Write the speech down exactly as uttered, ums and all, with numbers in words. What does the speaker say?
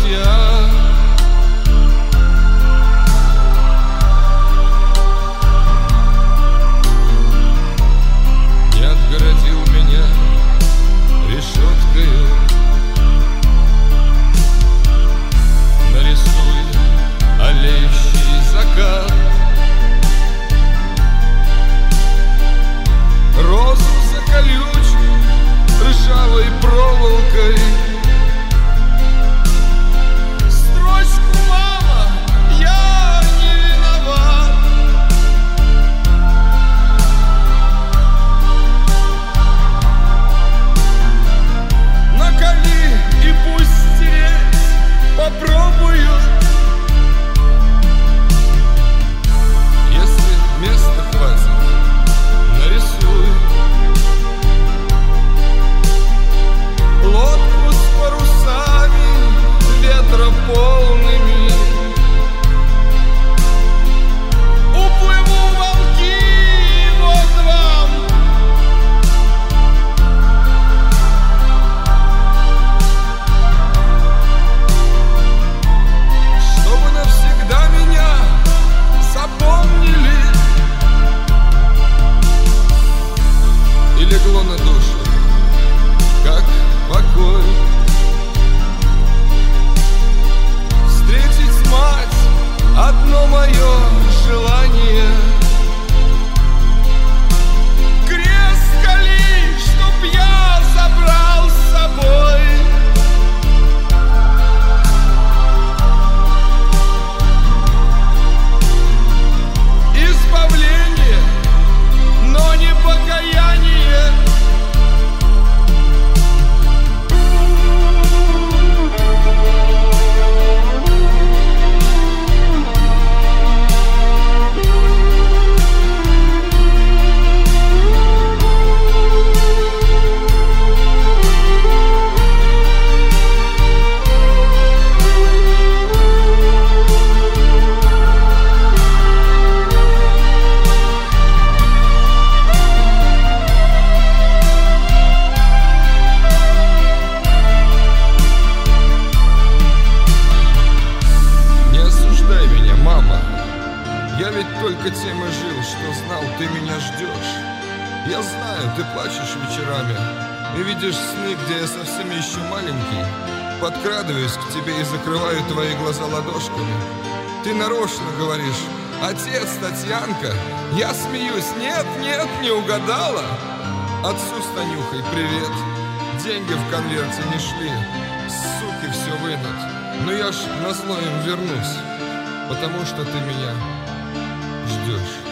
я. Не отгородил меня решеткою. Нарисуй алеющий закат, розу заколючу ржавой проволокой. Строчку: мама, я не виноват. Наколи и пусть стереть попробую. Если места хватит, нарисую лодку с парусами ветрополными. Уплыву в волки, вот вам. Чтобы навсегда меня запомнили. И легло на душу, как покой, встретить мать — одно мое желание. Крест скали, чтоб я забрал с собой. Избавление, но не покаяние. Я ведь только тем и жил, что знал, ты меня ждешь. Я знаю, ты плачешь вечерами и видишь сны, где я совсем еще маленький. Подкрадываюсь к тебе и закрываю твои глаза ладошками. Ты нарочно говоришь: отец, Татьянка. Я смеюсь: нет, нет, не угадала. Отцу с Танюхой привет. Деньги в конверте не шли, суки все вынут. Но я ж назло им вернусь, потому что ты меня ждешь.